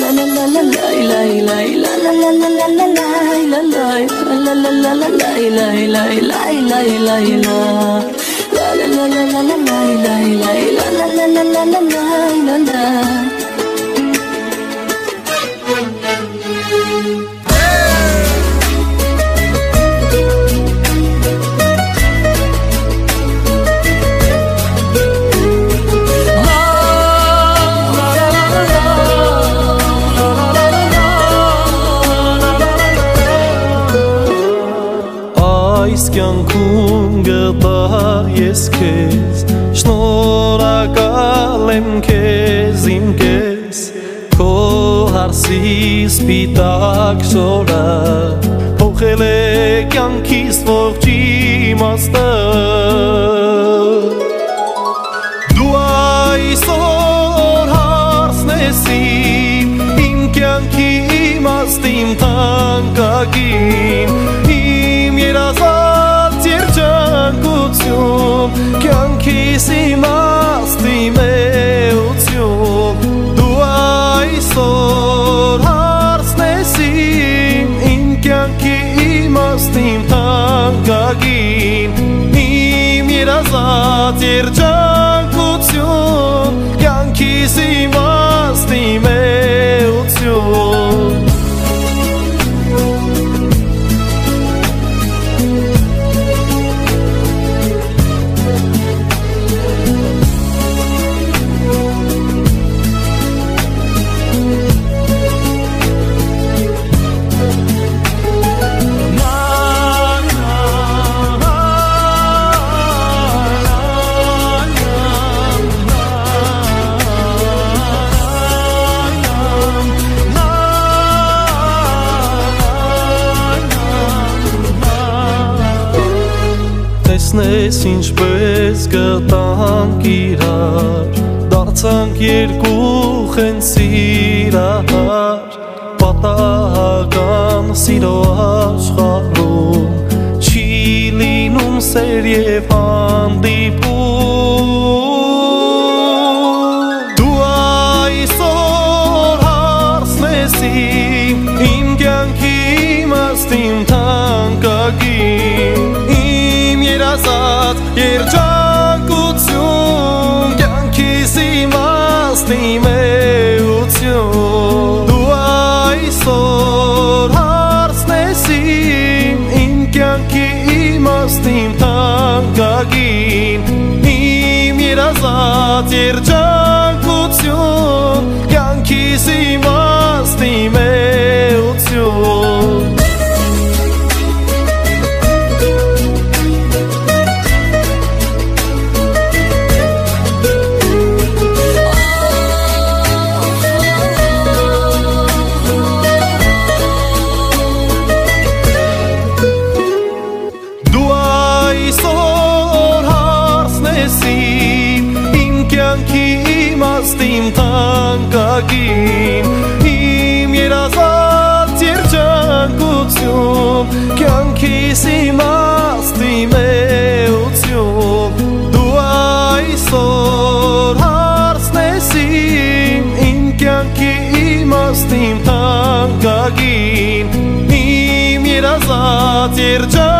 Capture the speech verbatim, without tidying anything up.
Կյանքում գտա ես քեզ, շնորհակալ եմ քեզ իմ կես, քո հարսի սպիտակ շորը փոխել է կյանքիս ողջ իմաստը։ Դու այսօր հարսն ես իմ կյանքի իմաստ, իմ թանկագին, իմ երազանք կյանքիս իմաստ, իմ էություն, դու այսօր հարսն ես իմ կյանքի իմաստ, իմ թանկագին, իմ երազած երջանկություն, կյանքիս իմաստ, իմ էություն։ Տեսնես ինչպես գտանք իրար, դարձանք երկու խեն սիրահար, պատահական սիրո աշխարհում չի լինում սեր և հանդիպում։ Դու այսօր հարսն ես իմ կյանքի իմաստ, իմ թանկագին, երազած երջանկություն, կյանքիս իմաստ, իմ էություն, դու այսօր հարսն ես իմ կյանքի իմաստ, իմ թանկագին, իմ երազած երջանկություն, կյանքիս իմաստ, իմ էություն։ Իմ թանկագին, իմ երազած երջանկություն, կյանքիս իմաստ, իմ էություն, դու այսօր հարսն ես իմ կյանքի իմաստ, իմ թանկագին, իմ երազած երջանկություն,